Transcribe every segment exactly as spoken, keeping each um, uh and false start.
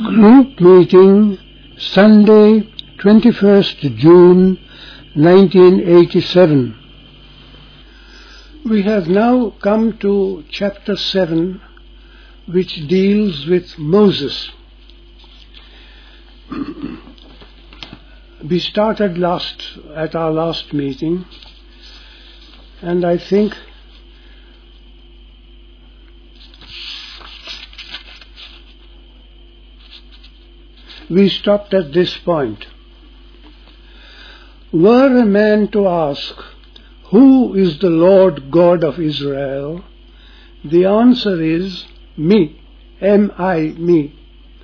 Group meeting, Sunday, twenty-first June nineteen eighty-seven. We have now come to chapter seven, which deals with Moses. We started last at our last meeting, and I think we stopped at this point. Were a man to ask, "Who is the Lord God of Israel?" the answer is me, M I, me.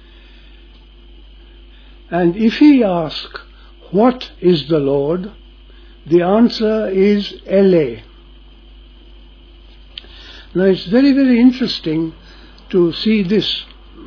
And if he ask, "What is the Lord?" the answer is Ele. Now it's very, very interesting to see this,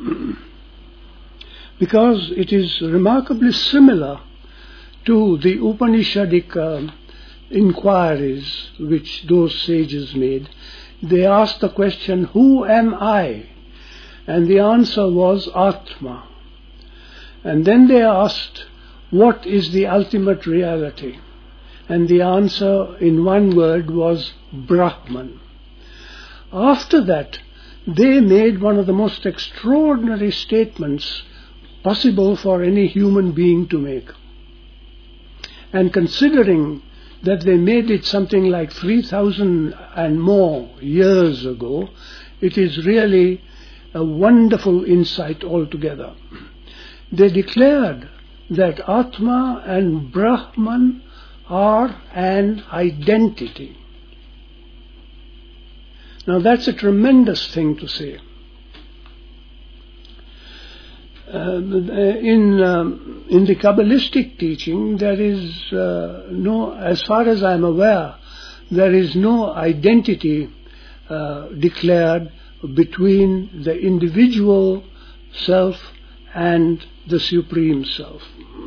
because it is remarkably similar to the Upanishadic uh, inquiries which those sages made. They asked the question, "Who am I?" And the answer was Atma. And then they asked, "What is the ultimate reality?" And the answer in one word was Brahman. After that, they made one of the most extraordinary statements possible for any human being to make. And considering that they made it something like three thousand and more years ago, it is really a wonderful insight altogether. They declared that Atma and Brahman are an identity. Now that's a tremendous thing to say. Uh, in um, in the Kabbalistic teaching, there is uh, no, as far as I am aware, there is no identity uh, declared between the individual self and the Supreme Self.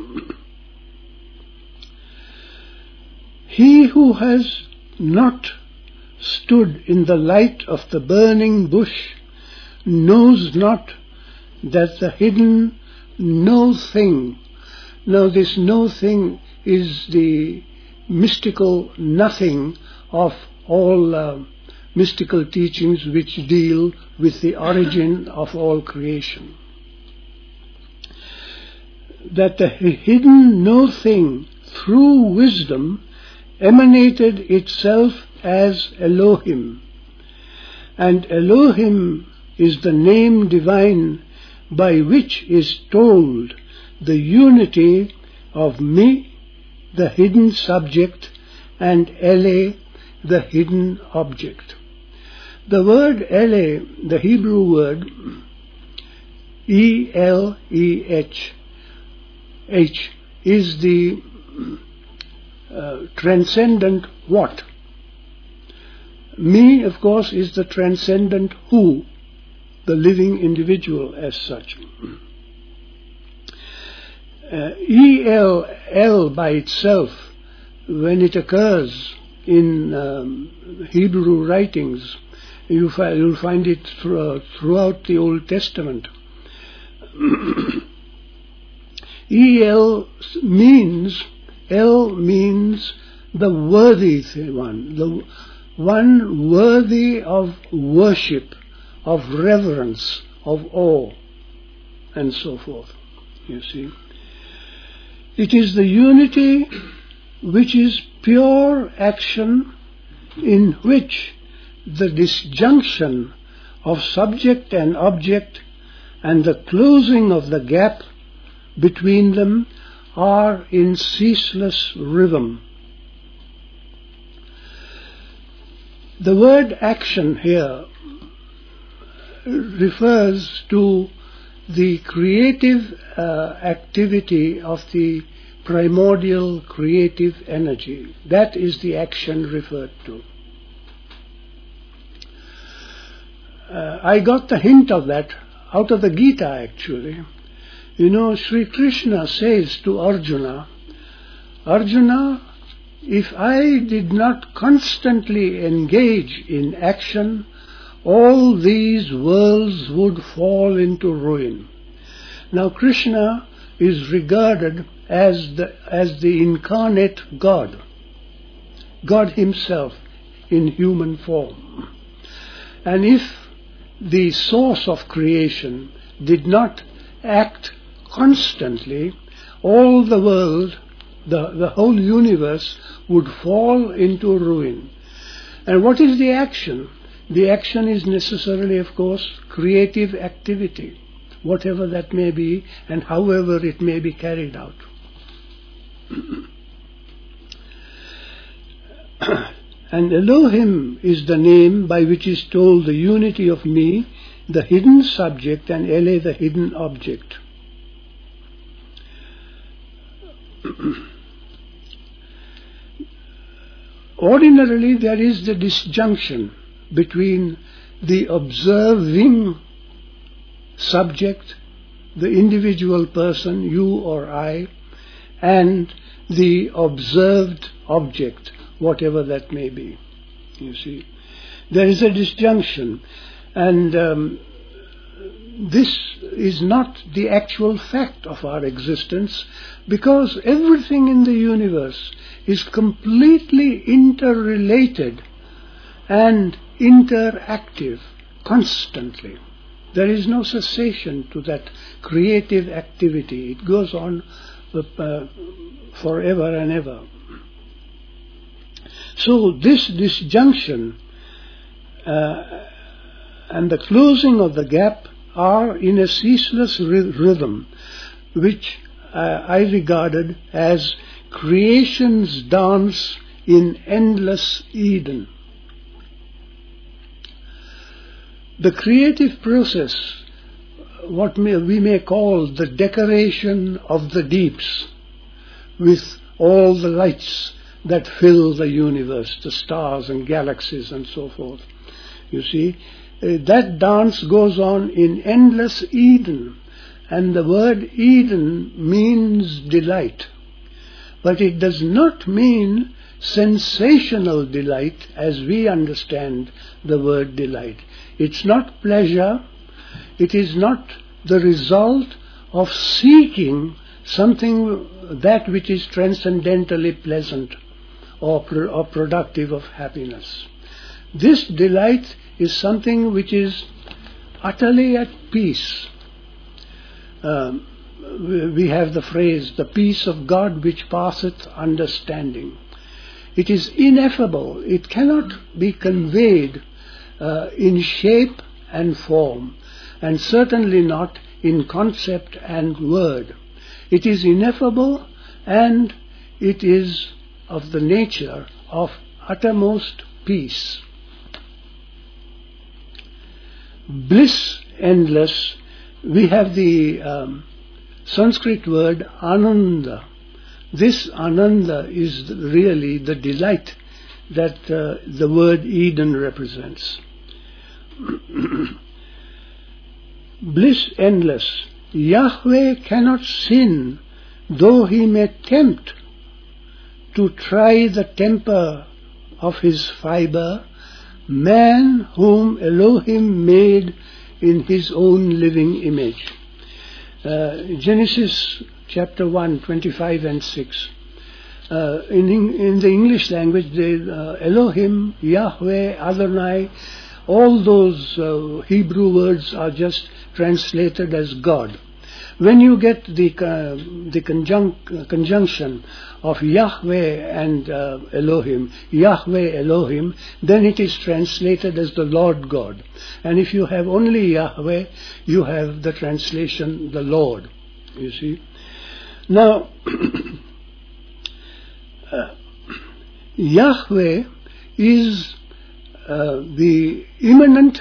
He who has not stood in the light of the burning bush knows not that the hidden no thing. Now this no thing is the mystical nothing of all uh, mystical teachings which deal with the origin of all creation. That the hidden no thing through wisdom emanated itself as Elohim. And Elohim is the name divine by which is told the unity of me, the hidden subject, and Ele, the hidden object. The word Ele, the Hebrew word E L E H, H is the uh, transcendent what. Me, of course, is the transcendent who, the living individual as such. Uh, E L L by itself, when it occurs in um, Hebrew writings, you fi- you'll find it thro- throughout the Old Testament. E L means, L means the worthy one, the one worthy of worship, of reverence, of awe, and so forth, you see. It is the unity which is pure action, in which the disjunction of subject and object and the closing of the gap between them are in ceaseless rhythm. The word action here refers to the creative uh, activity of the primordial creative energy. That is the action referred to. Uh, I got the hint of that out of the Gita, actually. You know, Sri Krishna says to Arjuna, "Arjuna, if I did not constantly engage in action, all these worlds would fall into ruin. Now Krishna is regarded as the, as the incarnate God, God himself in human form. And if the source of creation did not act constantly, all the world, the, the whole universe would fall into ruin. And what is the action? The action is necessarily, of course, creative activity, whatever that may be and however it may be carried out. And Elohim is the name by which is told the unity of me, the hidden subject, and Ele, the hidden object. Ordinarily, there is the disjunction between the observing subject, the individual person, you or I, and the observed object, whatever that may be. You see, there is a disjunction, and um, this is not the actual fact of our existence, because everything in the universe is completely interrelated and interactive constantly. There is no cessation to that creative activity. It goes on uh, forever and ever. So this disjunction uh, and the closing of the gap are in a ceaseless ry- rhythm, which uh, I regarded as creation's dance in endless Eden. The creative process, what may, we may call the decoration of the deeps, with all the lights that fill the universe, the stars and galaxies and so forth. You see, uh, that dance goes on in endless Eden, and the word Eden means delight. But it does not mean sensational delight as we understand the word delight. It's not pleasure, it is not the result of seeking something that which is transcendentally pleasant or, pro- or productive of happiness. This delight is something which is utterly at peace. Um, we have the phrase, the peace of God which passeth understanding. It is ineffable. It cannot be conveyed uh, in shape and form, and certainly not in concept and word. It is ineffable, and it is of the nature of uttermost peace. Bliss endless, we have the um, Sanskrit word ananda. This ananda is really the delight that uh, the word Eden represents. Bliss endless. Yahweh cannot sin, though he may tempt to try the temper of his fibre, man whom Elohim made in his own living image. Uh, Genesis chapter one, twenty-five and six. Uh, in, in the English language, the, uh, Elohim, Yahweh, Adonai, all those uh, Hebrew words are just translated as God. When you get the uh, the conjunc- conjunction of Yahweh and uh, Elohim, Yahweh Elohim, then it is translated as the Lord God. And if you have only Yahweh, you have the translation the Lord. You see. Now, uh, Yahweh is uh, the immanent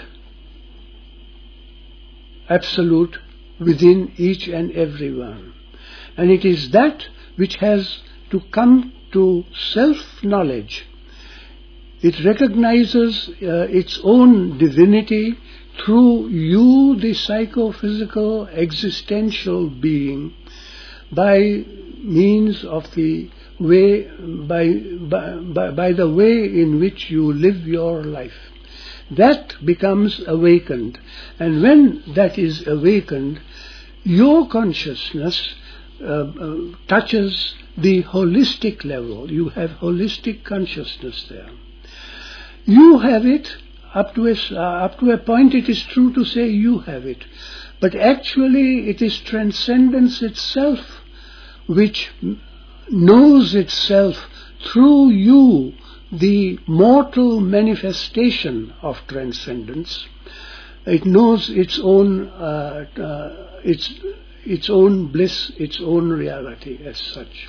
absolute within each and every one. And it is that which has to come to self-knowledge. It recognizes uh, its own divinity through you, the psychophysical existential being, by means of the way, by, by, by, by the way in which you live your life. That becomes awakened, and when that is awakened, your consciousness uh, uh, touches the holistic level. You have holistic consciousness there. You have it up to a, uh, up to a point. It is true to say you have it, but actually it is transcendence itself which knows itself through you, the mortal manifestation of transcendence. It knows its own uh, uh, its its own bliss, its own reality as such.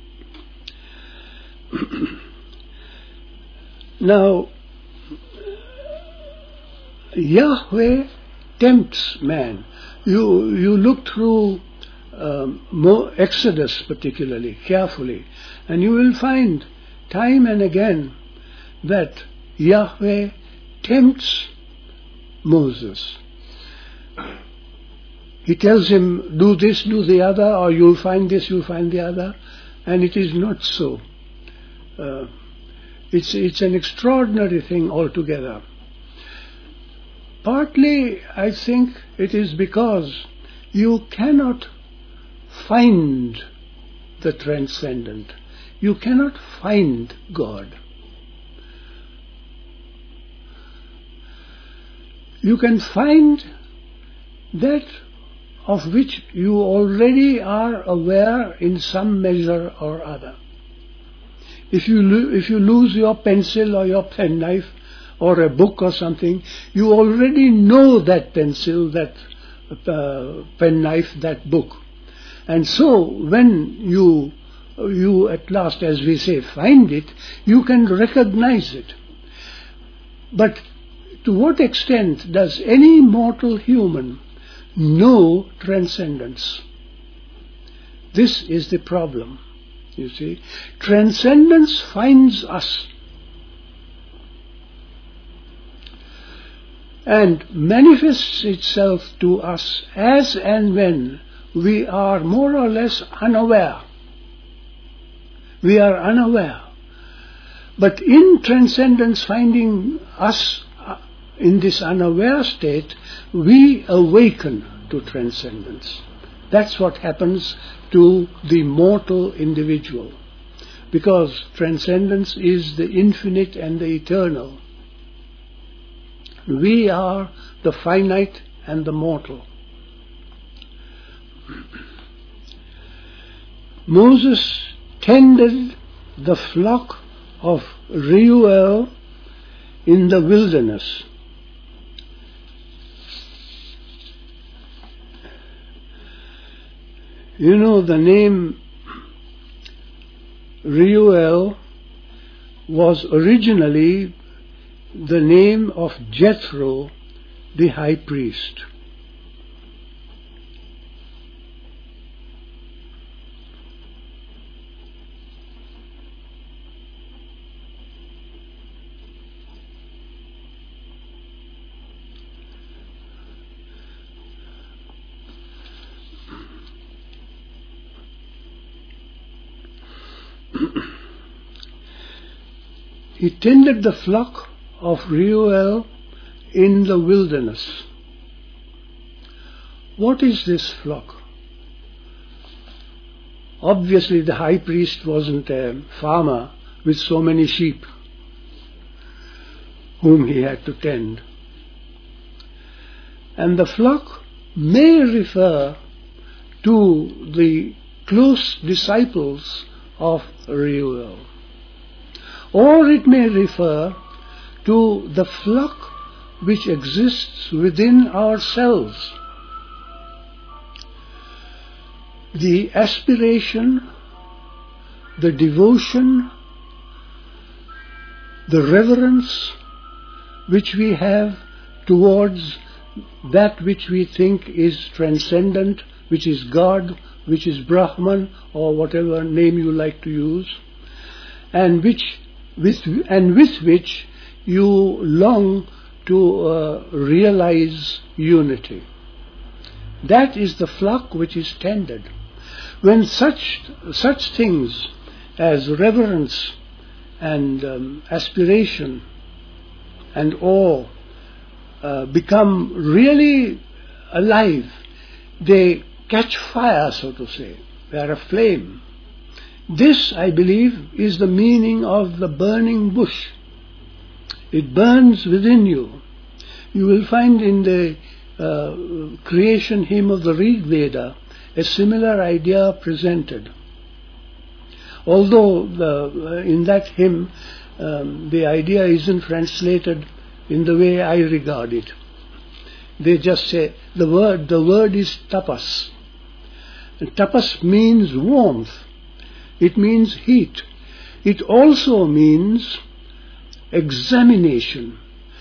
Now, Yahweh tempts man. You you look through um, Exodus particularly carefully, and you will find time and again that Yahweh tempts Moses. He tells him, do this, do the other, or you'll find this, you'll find the other, and it is not so. Uh, it's, it's an extraordinary thing altogether. Partly, I think, it is because you cannot find the transcendent. You cannot find God. You can find that of which you already are aware in some measure or other. If you lo- if you lose your pencil or your penknife or a book or something, you already know that pencil, that uh, penknife, that book. And so when you you at last, as we say, find it, you can recognize it. But to what extent does any mortal human know transcendence? This is the problem, you see. Transcendence finds us and manifests itself to us as and when we are more or less unaware. We are unaware. But in transcendence finding us in this unaware state, we awaken to transcendence. That's what happens to the mortal individual. Because transcendence is the infinite and the eternal. We are the finite and the mortal. Moses tended the flock of Reuel in the wilderness. You know, the name Reuel was originally the name of Jethro, the high priest. He tended the flock of Reuel in the wilderness. What is this flock? Obviously the high priest wasn't a farmer with so many sheep whom he had to tend. And the flock may refer to the close disciples of Reuel. Or it may refer to the flock which exists within ourselves. The aspiration, the devotion, the reverence which we have towards that which we think is transcendent, which is God, which is Brahman, or whatever name you like to use, and which with and with which you long to uh, realize unity. That is the flock which is tended. When such such things as reverence and um, aspiration and awe uh, become really alive, they catch fire, so to say. They are aflame. This, I believe, is the meaning of the burning bush. It burns within you. You will find in the uh, creation hymn of the Rig Veda a similar idea presented. Although the, uh, in that hymn um, the idea isn't translated in the way I regard it. They just say the word, the word is tapas. And tapas means warmth. It means heat. It also means examination.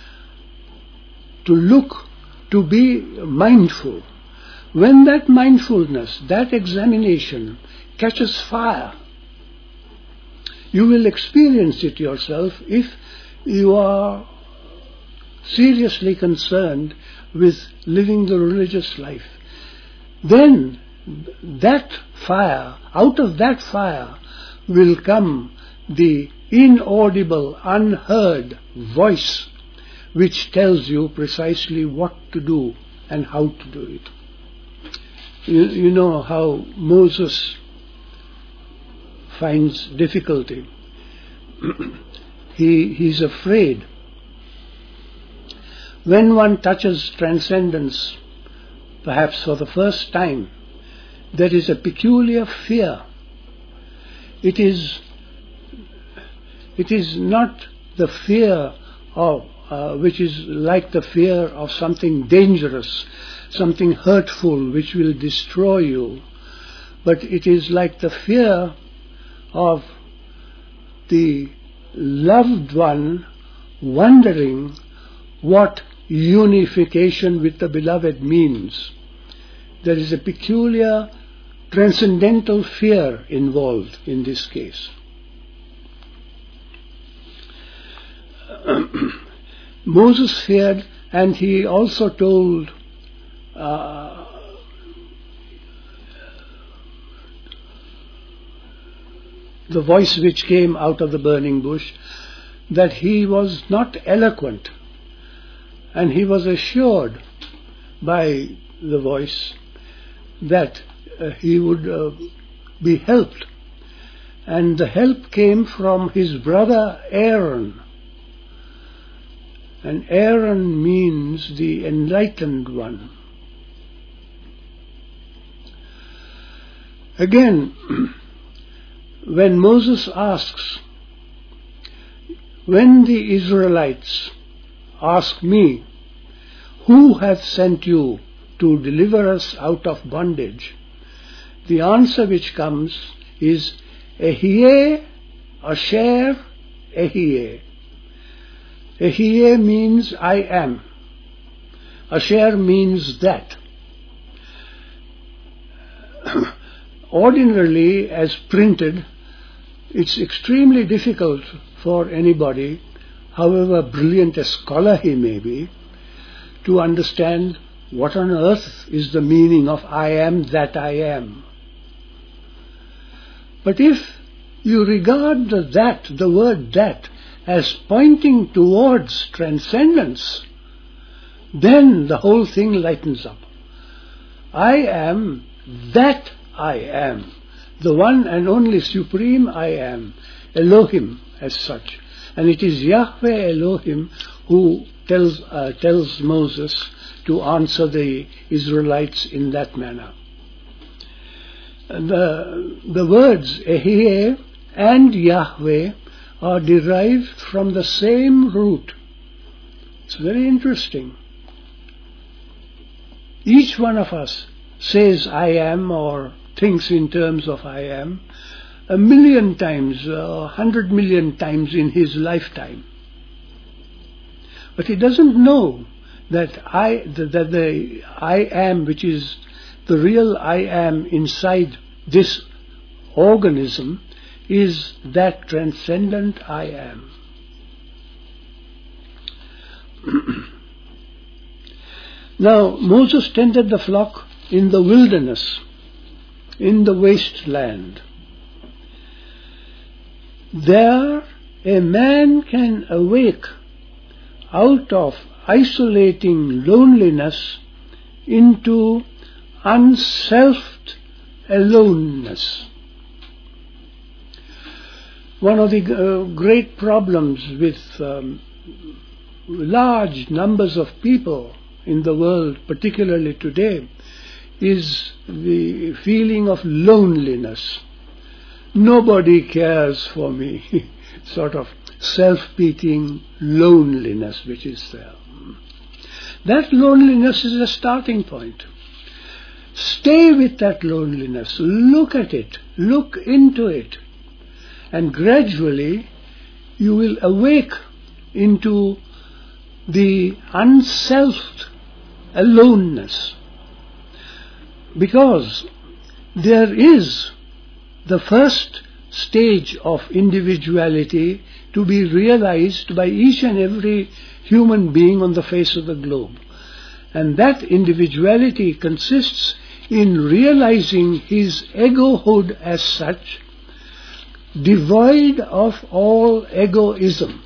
To look, to be mindful. When that mindfulness, that examination catches fire, you will experience it yourself if you are seriously concerned with living the religious life. Then that fire, out of that fire will come the inaudible, unheard voice which tells you precisely what to do and how to do it. You, you know how Moses finds difficulty. he he's afraid. When one touches transcendence, perhaps for the first time, there is a peculiar fear. It is it is not the fear of uh, which is like the fear of something dangerous, something hurtful which will destroy you, but it is like the fear of the loved one wondering what unification with the beloved means. There is a peculiar transcendental fear involved in this case. Moses feared, and he also told uh, the voice which came out of the burning bush that he was not eloquent, and he was assured by the voice that uh, he would uh, be helped, and the help came from his brother Aaron. And Aaron means the enlightened one. Again, when Moses asks, when the Israelites ask me, who hath sent you to deliver us out of bondage? The answer which comes is Ehyeh, Asher, Ehyeh. Ehyeh means I am. Asher means that. Ordinarily, as printed, it's extremely difficult for anybody, however brilliant a scholar he may be, to understand what on earth is the meaning of I am that I am. But if you regard the that, the word that, as pointing towards transcendence, then the whole thing lightens up. I am that I am, the one and only supreme I am, Elohim as such. And it is Yahweh Elohim who tells, uh, tells Moses to answer the Israelites in that manner. The, the words Ehyeh and Yahweh are derived from the same root. It's very interesting. Each one of us says I am or thinks in terms of I am a million times, a hundred million times in his lifetime. But he doesn't know that I, that the I am, which is the real I am inside this organism, is that transcendent I am. Now, Moses tended the flock in the wilderness, in the wasteland. There, a man can awake out of isolating loneliness into unselfed aloneness. One of the uh, great problems with um, large numbers of people in the world, particularly today, is the feeling of loneliness. Nobody cares for me, sort of self-pitying loneliness which is there. That loneliness is a starting point. Stay with that loneliness, look at it, look into it, and gradually you will awake into the unselfed aloneness. Because there is the first stage of individuality to be realized by each and every human being on the face of the globe. And that individuality consists in realizing his egohood as such, devoid of all egoism.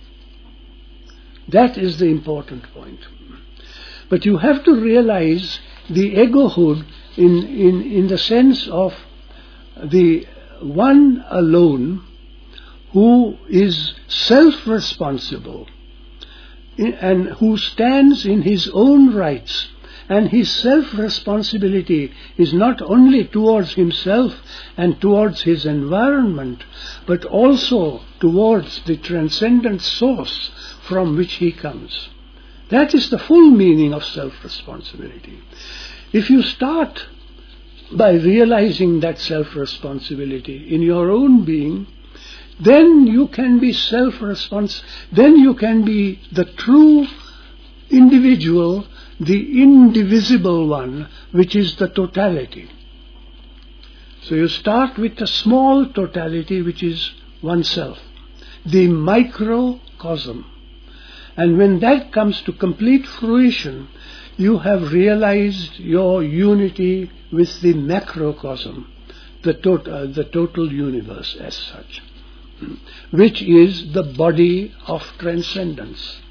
That is the important point. But you have to realize the egohood in, in, in the sense of the one alone who is self-responsible and who stands in his own rights, and his self-responsibility is not only towards himself and towards his environment, but also towards the transcendent source from which he comes. That is the full meaning of self-responsibility. If you start by realizing that self-responsibility in your own being, then you can be self-responsible, then you can be the true individual, the indivisible one, which is the totality. So you start with the small totality, which is oneself, the microcosm. And when that comes to complete fruition, you have realized your unity with the macrocosm, the, tot- uh, the total universe as such, which is the body of transcendence.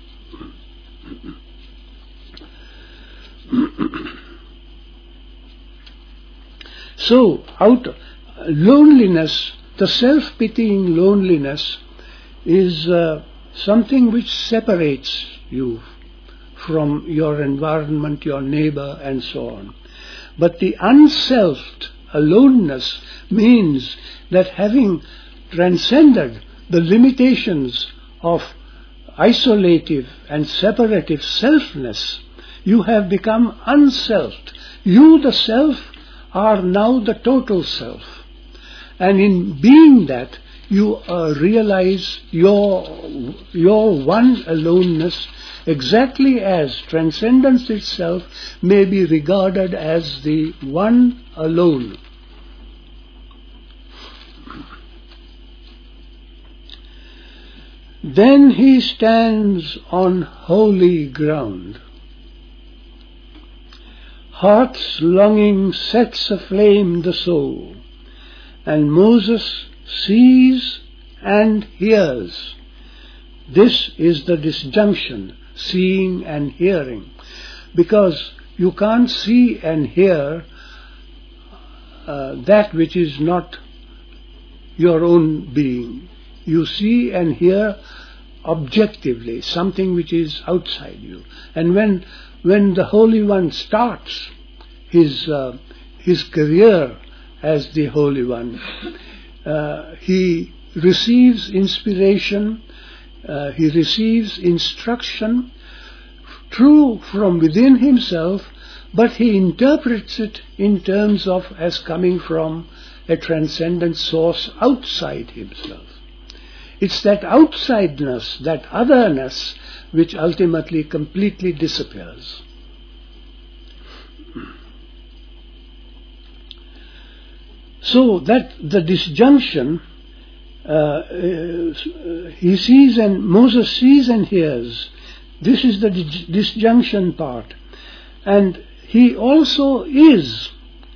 So, out loneliness, the self-pitying loneliness, is uh, something which separates you from your environment, your neighbor, and so on. But the unselfed aloneness means that having transcended the limitations of isolative and separative selfness, you have become unselfed. You, the self, are now the total self. And in being that, you uh, realize your, your one aloneness, exactly as transcendence itself may be regarded as the one alone. Then he stands on holy ground. Heart's longing sets aflame the soul, and Moses sees and hears. This is the disjunction, seeing and hearing, because you can't see and hear uh, that which is not your own being. You see and hear objectively, something which is outside you. And when when the Holy One starts his uh, his career as the Holy One, uh, he receives inspiration, uh, he receives instruction, true from within himself, but he interprets it in terms of as coming from a transcendent source outside himself. It's that outsideness, that otherness, which ultimately completely disappears. So that the disjunction, uh, uh, he sees and Moses sees and hears. This is the dis- disjunction part. And he also is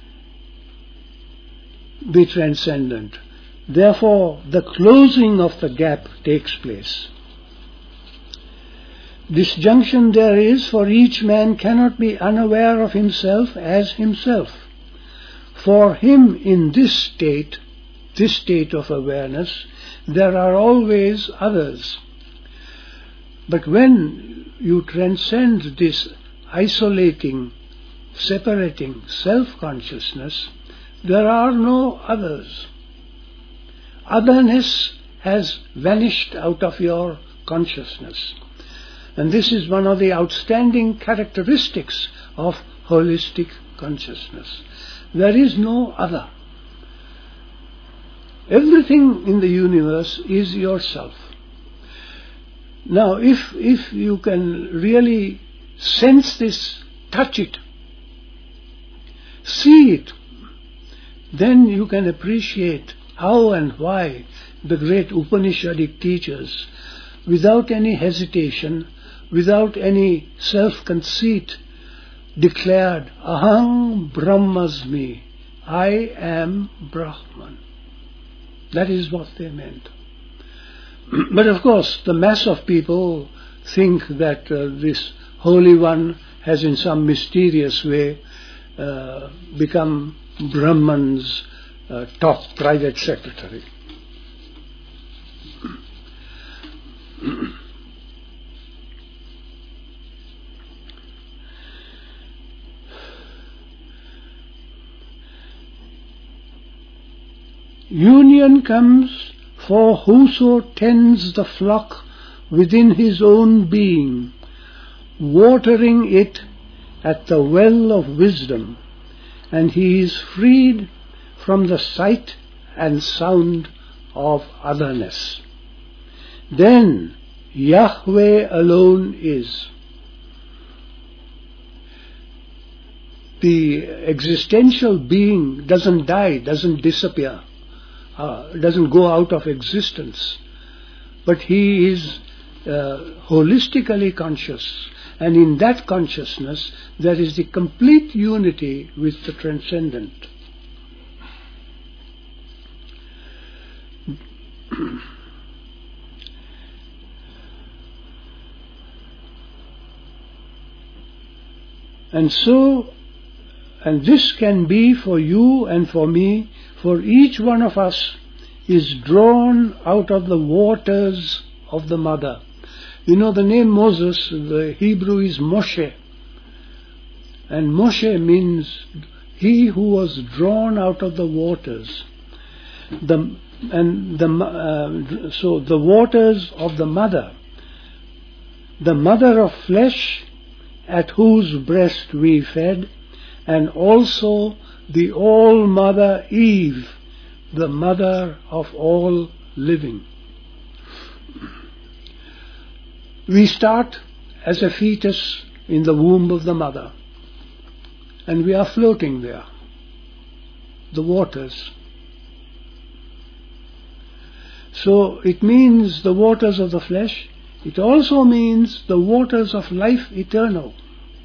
the transcendent. Therefore, the closing of the gap takes place. disjunction there is, for each man cannot be unaware of himself as himself. For him in this state, this state of awareness, there are always others. But when you transcend this isolating, separating self-consciousness, there are no others. Otherness has vanished out of your consciousness. And this is one of the outstanding characteristics of holistic consciousness. There is no other. Everything in the universe is yourself. Now, if, if you can really sense this, touch it, see it, then you can appreciate how and why the great Upanishadic teachers, without any hesitation, without any self-conceit, declared, Aham Brahmasmi, I am Brahman. That is what they meant. But of course, the mass of people think that uh, this Holy One has in some mysterious way uh, become Brahman's uh, top private secretary. Union comes for whoso tends the flock within his own being, watering it at the well of wisdom, and he is freed from the sight and sound of otherness. Then Yahweh alone is. The existential being doesn't die, doesn't disappear, uh, doesn't go out of existence, but he is uh, holistically conscious, and in that consciousness there is the complete unity with the transcendent. And so, and this can be for you and for me, for each one of us is drawn out of the waters of the mother. You know, the name Moses, the Hebrew is Moshe. And Moshe means he who was drawn out of the waters. The, and the, uh, so the waters of the mother, the mother of flesh, at whose breast we fed, and also the all-mother Eve, the mother of all living. We start as a fetus in the womb of the mother, and we are floating there, the waters. So it means the waters of the flesh. It also means the waters of life eternal.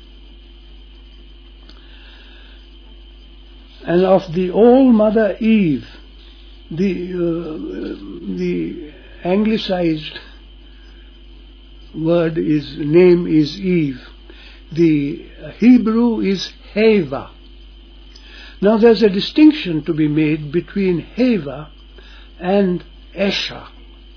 And of the all-mother Eve, the, uh, the anglicized word is, name is Eve. The Hebrew is Heva. Now there's a distinction to be made between Heva and Esha.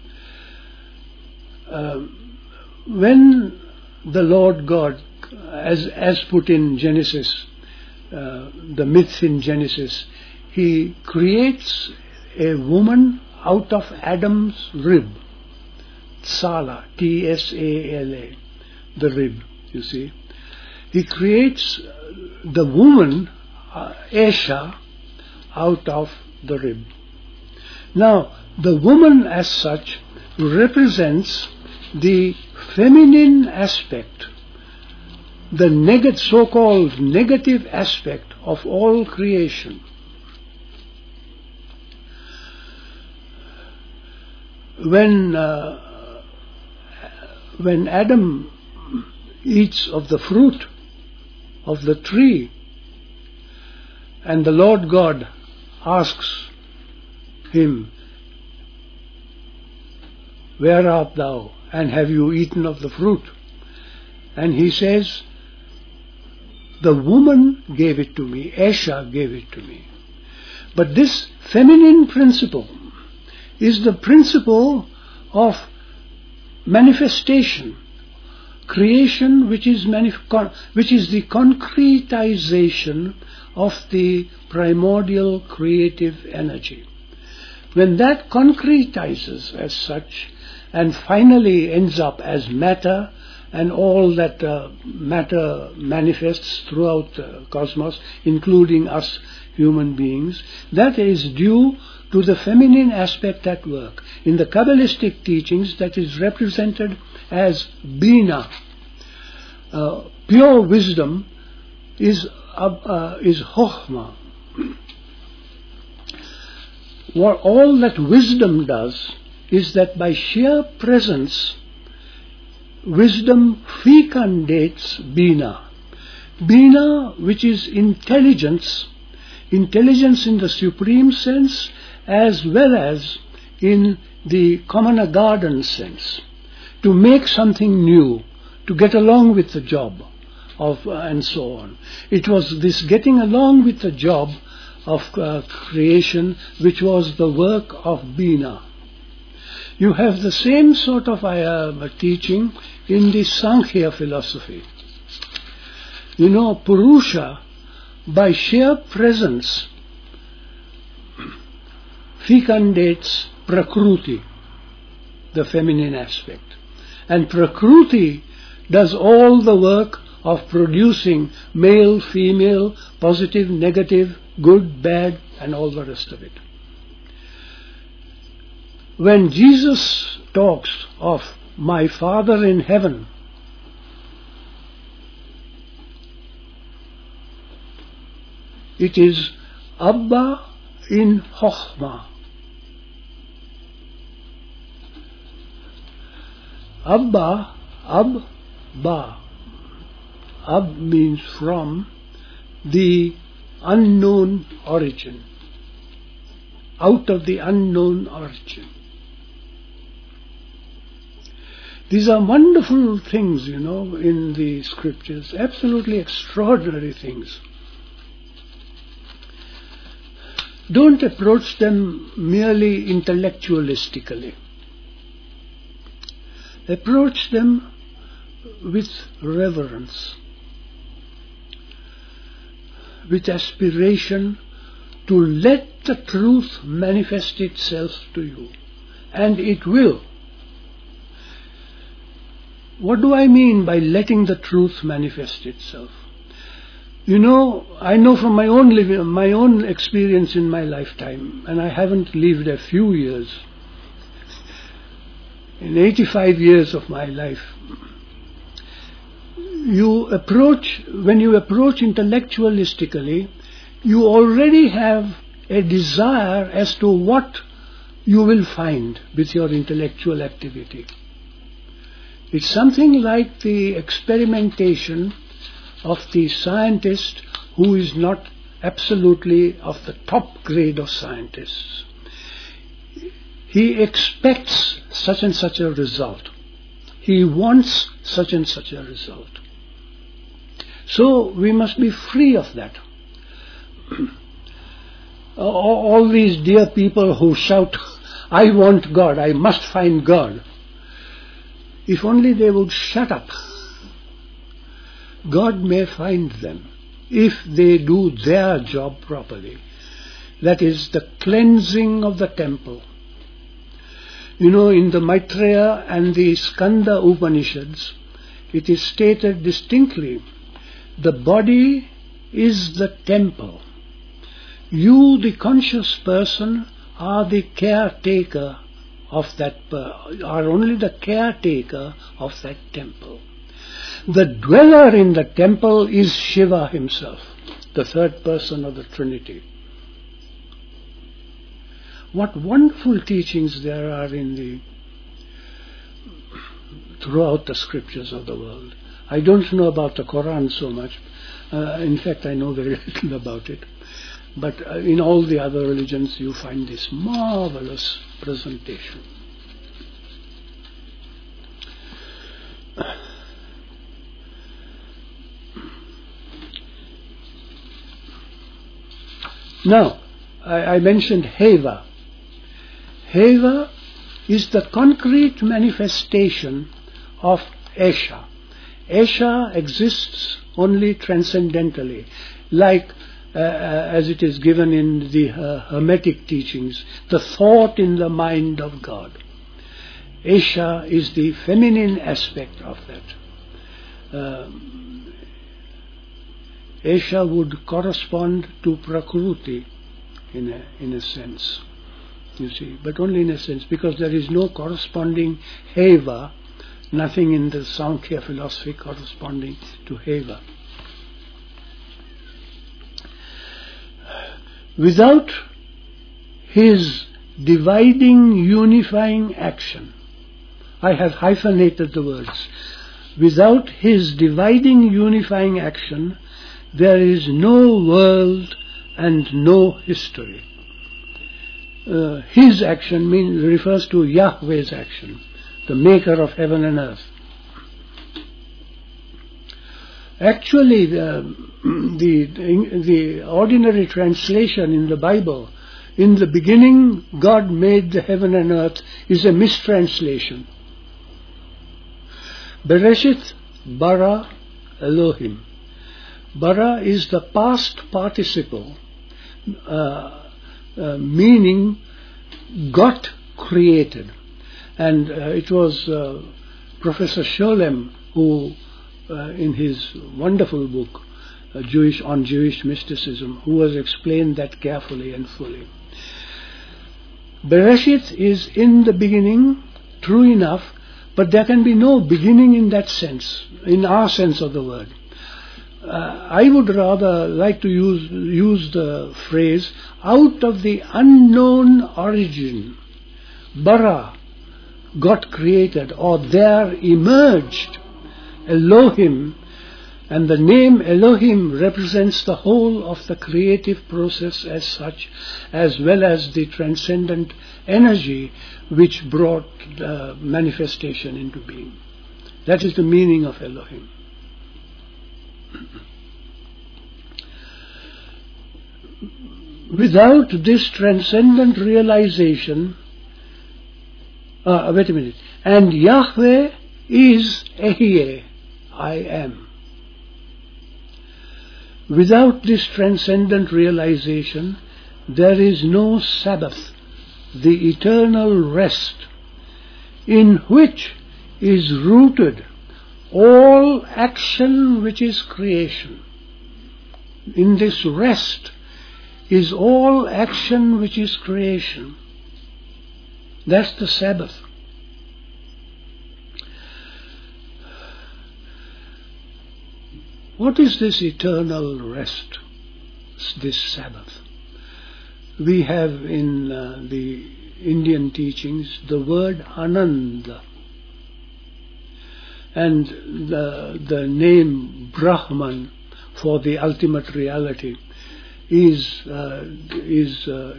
Uh, when the Lord God, as, as put in Genesis, uh, the myth in Genesis, he creates a woman out of Adam's rib. Tsala, T S A L A, the rib, you see. He creates the woman, uh, Esha, out of the rib. Now, the woman as such represents the feminine aspect, the neg- so-called negative aspect of all creation. When uh, when Adam eats of the fruit of the tree, and the Lord God asks him, "Where art thou? And have you eaten of the fruit?" And he says, the woman gave it to me, Esha gave it to me. But this feminine principle is the principle of manifestation, creation, which is, manif- which is the concretization of the primordial creative energy. When that concretizes as such and finally ends up as matter, and all that uh, matter manifests throughout the cosmos, including us human beings, that is due to the feminine aspect at work. In the Kabbalistic teachings, that is represented as Bina. Uh, pure wisdom is, uh, uh, is Chokhmah. What all that wisdom does is that by sheer presence, wisdom fecundates Bina. Bina, which is intelligence, intelligence in the supreme sense as well as in the commoner garden sense. To make something new, to get along with the job, of uh, and so on. It was this getting along with the job of uh, creation which was the work of Bina. You have the same sort of uh, teaching in the Sankhya philosophy. You know, Purusha, by sheer presence, fecundates Prakruti, the feminine aspect. And Prakruti does all the work of producing male, female, positive, negative, good, bad, and all the rest of it. When Jesus talks of my Father in heaven, it is Abba in Chokhmah. Abba, Ab-ba. Ab means from, the unknown origin. Out of the unknown origin. These are wonderful things, you know, in the scriptures. Absolutely extraordinary things. Don't approach them merely intellectualistically. Approach them with reverence, with aspiration to let the truth manifest itself to you. And it will. What do I mean by letting the truth manifest itself? You know, I know from my own living, my own experience in my lifetime, and I haven't lived a few years. In eighty-five years of my life, you approach, when you approach intellectualistically, you already have a desire as to what you will find with your intellectual activity. It's something like the experimentation of the scientist who is not absolutely of the top grade of scientists. He expects such and such a result. He wants such and such a result. So we must be free of that. All these dear people who shout, I want God, I must find God. If only they would shut up, God may find them if they do their job properly. That is the cleansing of the temple. You know, in the Maitreya and the Skanda Upanishads, it is stated distinctly, the body is the temple. You, the conscious person, are the caretaker of that, are only the caretaker of that temple. The dweller in the temple is Shiva himself, the third person of the Trinity. What wonderful teachings there are in the throughout the scriptures of the world. I don't know about the Quran so much. Uh, in fact, I know very little about it. But uh, in all the other religions you find this marvelous presentation. Now, I, I mentioned Heva. Heva is the concrete manifestation of Esha. Esha exists only transcendentally, like uh, as it is given in the uh, Hermetic teachings, the thought in the mind of God. Esha is the feminine aspect of that. Uh, Esha would correspond to Prakruti in a, in a sense, you see, but only in a sense, because there is no corresponding Heva, nothing in the Sankhya philosophy corresponding to Heva. Without his dividing, unifying action, I have hyphenated the words, without his dividing, unifying action, there is no world and no history. Uh, his action means, refers to Yahweh's action, the maker of heaven and earth. Actually, the, the, the ordinary translation in the Bible, in the beginning God made the heaven and earth, is a mistranslation. Bereshit bara Elohim. Bara is the past participle, uh, uh, meaning got created. And uh, it was uh, Professor Sholem who, uh, in his wonderful book uh, Jewish on Jewish mysticism, who has explained that carefully and fully. Bereshit is in the beginning, true enough, but there can be no beginning in that sense, in our sense of the word. Uh, I would rather like to use use the phrase, out of the unknown origin, bara got created, or there emerged Elohim, and the name Elohim represents the whole of the creative process as such, as well as the transcendent energy which brought uh, manifestation into being. That is the meaning of Elohim. Without this transcendent realization, uh, wait a minute, and Yahweh is Ehyeh, I am. Without this transcendent realization, there is no Sabbath, the eternal rest, in which is rooted all action which is creation. In this rest is all action which is creation. That's the Sabbath. What is this eternal rest, this Sabbath? We have in uh, the Indian teachings the word Ananda, and the, the name Brahman for the ultimate reality is, uh, is uh,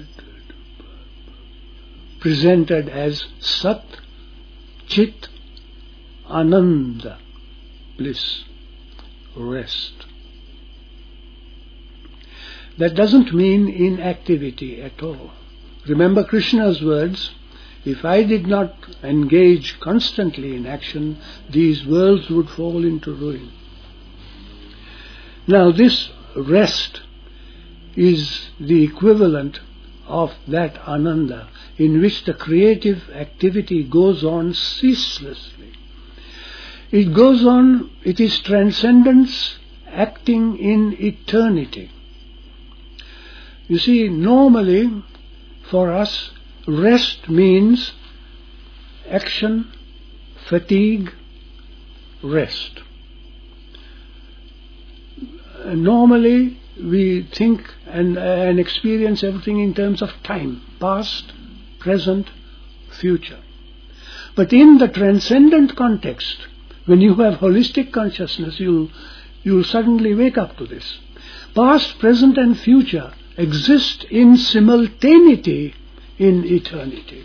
presented as Sat Chit Ananda, bliss, rest. That doesn't mean inactivity at all. Remember Krishna's words, if I did not engage constantly in action, these worlds would fall into ruin. Now this rest is the equivalent of that Ananda, in which the creative activity goes on ceaselessly. It goes on, it is transcendence acting in eternity. You see, normally for us, rest means action, fatigue, rest. Normally we think and, and experience everything in terms of time, past, present, future. But in the transcendent context, when you have holistic consciousness, you'll, you'll suddenly wake up to this. Past, present and future exist in simultaneity in eternity.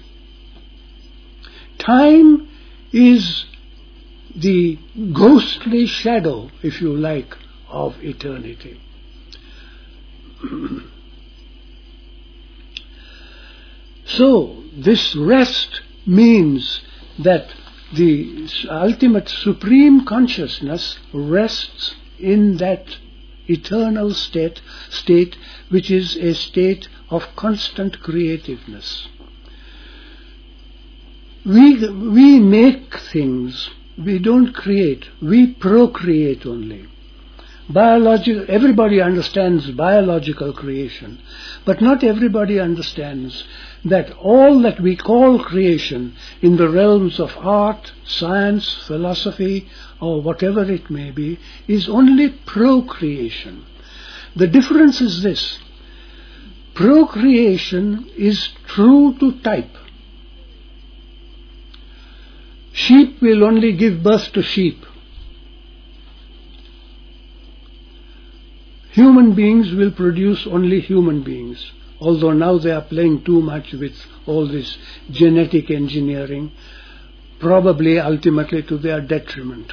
Time is the ghostly shadow, if you like, of eternity. So, this rest means that the ultimate supreme consciousness rests in that eternal state, state which is a state of constant creativeness. We, we make things, we don't create, we procreate only. Biological, everybody understands biological creation, but not everybody understands that all that we call creation in the realms of art, science, philosophy, or whatever it may be, is only procreation. The difference is this: procreation is true to type. Sheep will only give birth to sheep. Human beings will produce only human beings, although now they are playing too much with all this genetic engineering, probably ultimately to their detriment.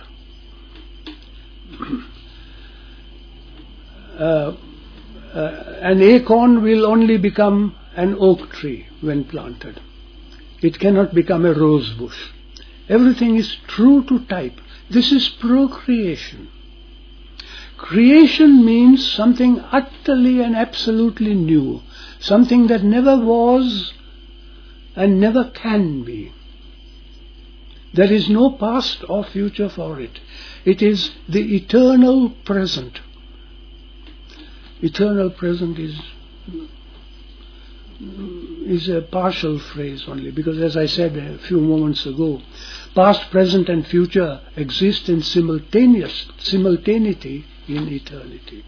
uh, uh, an acorn will only become an oak tree when planted. It cannot become a rose bush. Everything is true to type. This is procreation. Creation means something utterly and absolutely new, something that never was and never can be. There is no past or future for it. It is the eternal present. Eternal present is is a partial phrase only, because as I said a few moments ago, past, present and future exist in simultaneous simultaneity in eternity.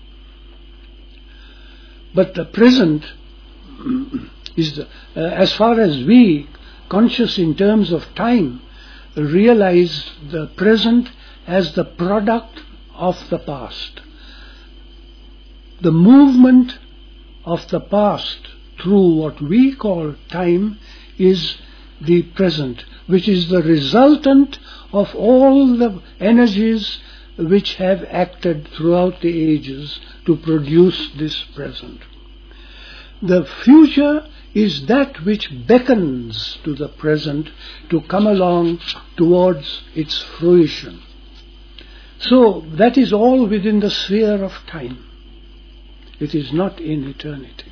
But the present is, the, uh, as far as we, conscious in terms of time, realize the present as the product of the past. The movement of the past through what we call time is the present, which is the resultant of all the energies which have acted throughout the ages to produce this present. The future is that which beckons to the present to come along towards its fruition. So that is all within the sphere of time. It is not in eternity.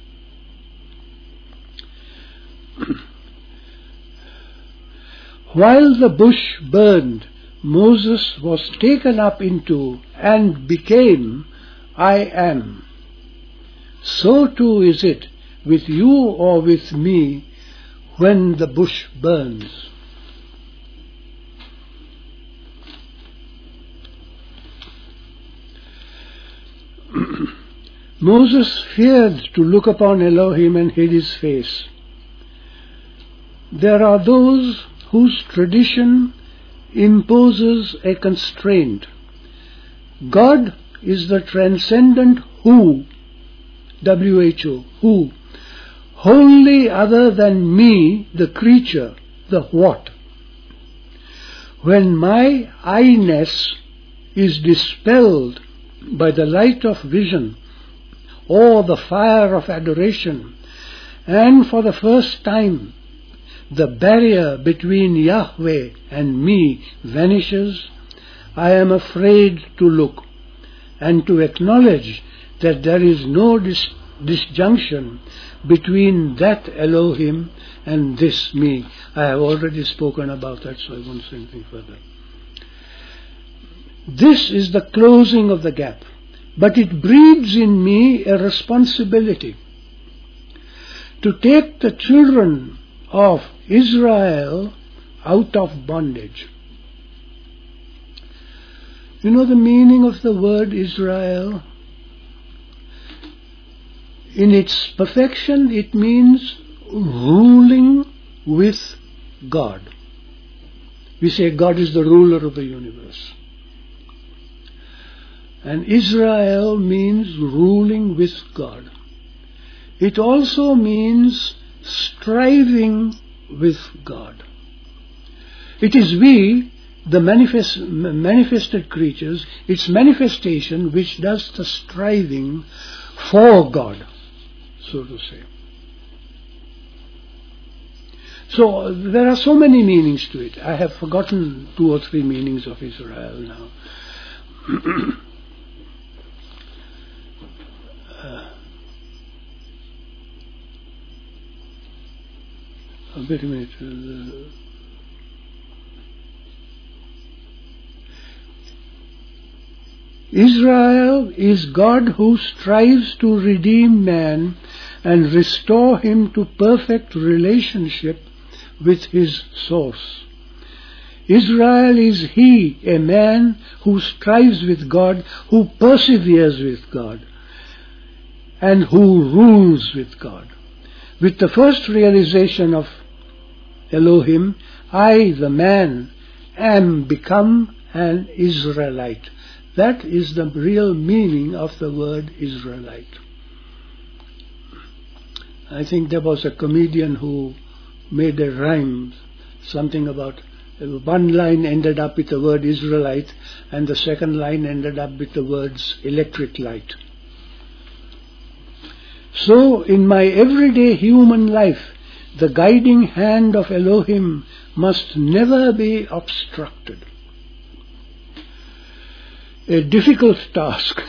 While the bush burned, Moses was taken up into and became I am. So too is it with you or with me when the bush burns. Moses feared to look upon Elohim and hid his face. There are those whose tradition imposes a constraint. God is the transcendent who, W H O, who, wholly other than me, the creature, the what. When my I-ness is dispelled by the light of vision or the fire of adoration, and for the first time the barrier between Yahweh and me vanishes, I am afraid to look and to acknowledge that there is no dis- disjunction between that Elohim and this me. I have already spoken about that, so I won't say anything further. This is the closing of the gap, but it breeds in me a responsibility to take the children of Israel out of bondage. You know the meaning of the word Israel? In its perfection, it means ruling with God. We say God is the ruler of the universe. And Israel means ruling with God. It also means striving with God. It is we, the manifest, manifested creatures, its manifestation which does the striving for God, so to say. So uh, there are so many meanings to it. I have forgotten two or three meanings of Israel now. uh, wait a minute. Uh, Israel is God who strives to redeem man and restore him to perfect relationship with his source. Israel is he, a man who strives with God, who perseveres with God, and who rules with God. With the first realization of Elohim, I, the man, am become an Israelite. That is the real meaning of the word Israelite. I think there was a comedian who made a rhyme, something about one line ended up with the word Israelite and the second line ended up with the words electric light. So in my everyday human life, the guiding hand of Elohim must never be obstructed. A difficult task.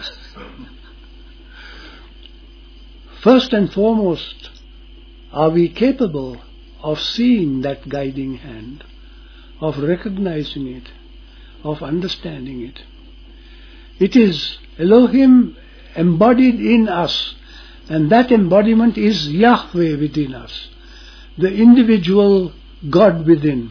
First and foremost, are we capable of seeing that guiding hand, of recognizing it, of understanding it? It is Elohim embodied in us, and that embodiment is Yahweh within us, the individual God within.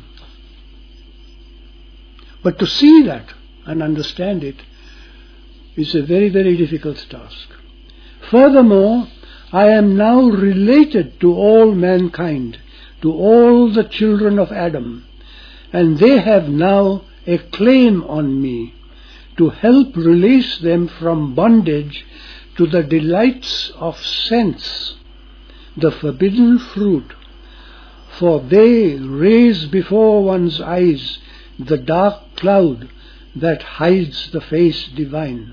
But to see that and understand it is a very, very difficult task. Furthermore, I am now related to all mankind, to all the children of Adam, and they have now a claim on me to help release them from bondage to the delights of sense, the forbidden fruit, for they raise before one's eyes the dark cloud that hides the face divine.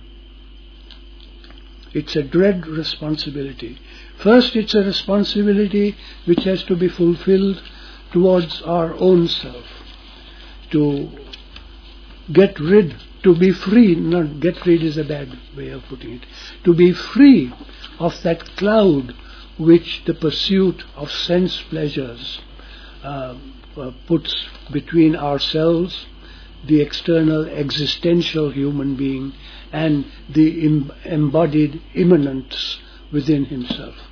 It's a dread responsibility. First, it's a responsibility which has to be fulfilled towards our own self, to get rid, to be free, not get rid is a bad way of putting it, to be free of that cloud which the pursuit of sense pleasures uh, uh, puts between ourselves, the external existential human being, and the em- embodied immanence within himself.